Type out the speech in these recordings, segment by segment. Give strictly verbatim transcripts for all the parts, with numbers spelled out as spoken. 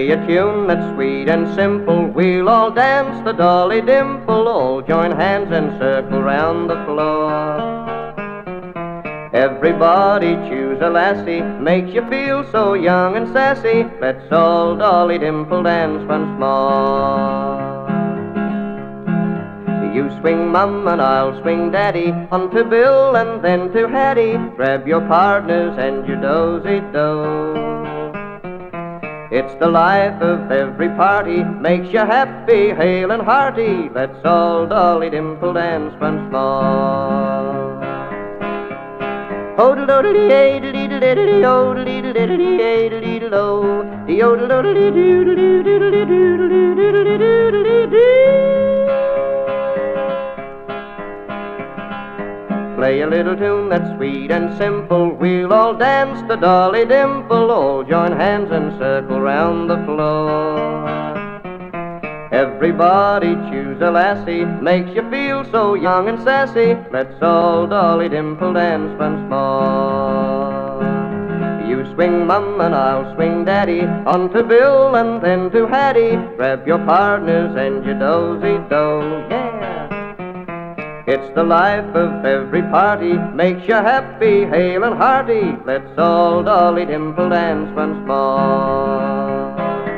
Play a tune that's sweet and simple. We'll all dance the Dolly Dimple. All join hands and circle round the floor. Everybody choose a lassie, makes you feel so young and sassy. Let's all Dolly Dimple dance once more. You swing Mum and I'll swing Daddy, on to Bill and then to Hattie. Grab your partners and you dozy-do. It's the life of every party, makes you happy, hale and hearty. Let's all Dolly Dimple dance once more. Play a little tune that's sweet and simple. We'll all dance the Dolly Dimple. All join hands and circle round the floor. Everybody choose a lassie, makes you feel so young and sassy. Let's all Dolly Dimple dance once more. You swing Mum and I'll swing Daddy, on to Bill and then to Hattie. Grab your partners and you dozy-do, yeah. It's the life of every party, makes you happy, hale and hearty. Let's all Dolly Dimple dance once more.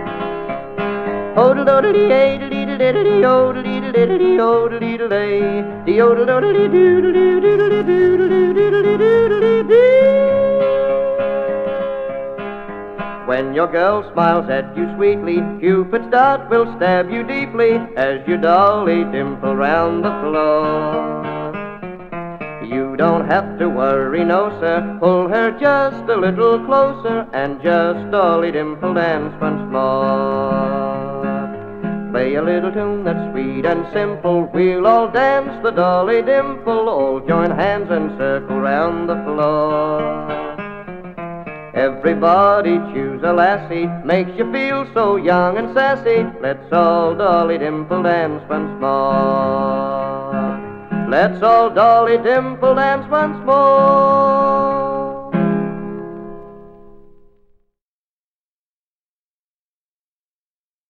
When your girl smiles at you sweetly, Cupid's dart will stab you deeply as you Dolly Dimple round the floor. You don't have to worry, no sir, pull her just a little closer and just Dolly Dimple dance once more. Play a little tune that's sweet and simple. We'll all dance the Dolly Dimple. All join hands and circle round the floor. Everybody choose a lassie, makes you feel so young and sassy. Let's all Dolly Dimple dance once more. Let's all Dolly Dimple dance once more.